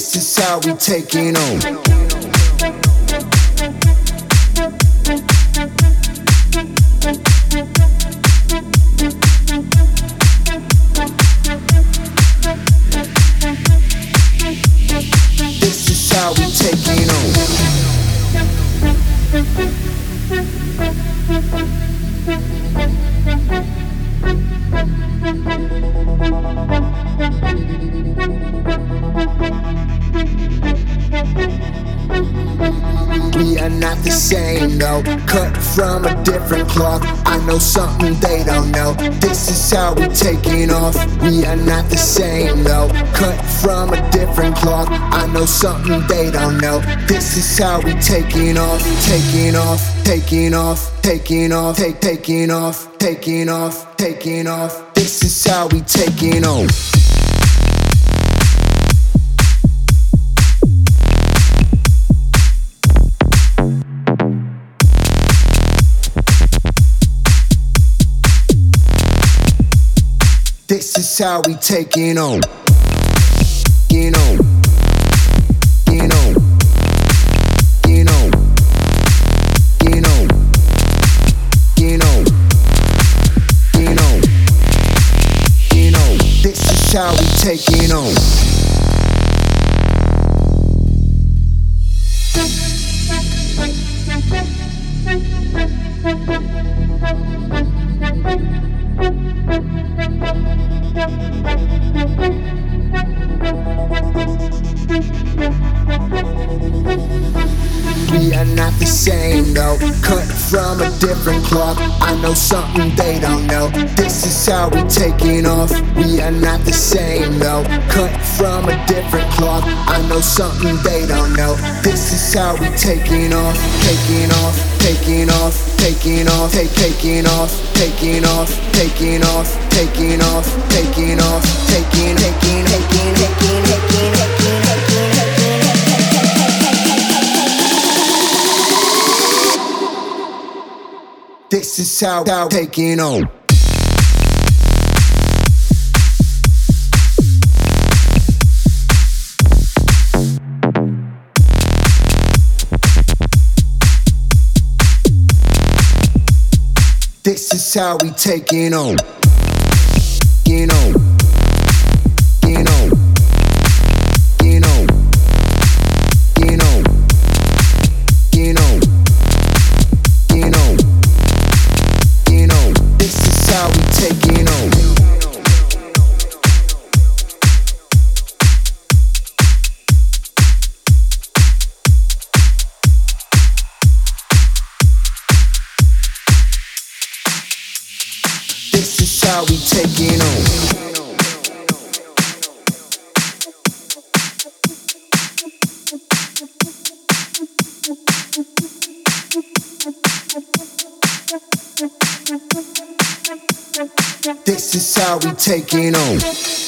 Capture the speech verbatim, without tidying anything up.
This is how we taking on. This is how we taking on. We are not the same, no. Cut from a different cloth. I know something they don't know. This is how we taking off. We are not the same, no. Cut from a different cloth. I know something they don't know. This is how we taking off. Taking off, taking off, taking off, take, taking off, taking off, taking off. This is how we taking on. This is how we taking on. Get on. Get on. Get on. Get on. Get on. Get on. Get on. This is how we taking on. We are not the same, no. Cut from a different cloth. I know something they don't know. This is how we taking off. We are not the same, no. Cut from a different cloth. I know something they don't know. This is how we taking off. Taking off, taking off, taking off, take, taking off, taking off, taking off, taking off, taking off, taking, taking, taking, taking, taking, taking, taking, taking. This is how I'm taking on. This is how we taking on. Get on. Get on. Get on. Get on. Get on. Get on. Get on. This is how we taking on. This is how we taking on. This is how we taking on.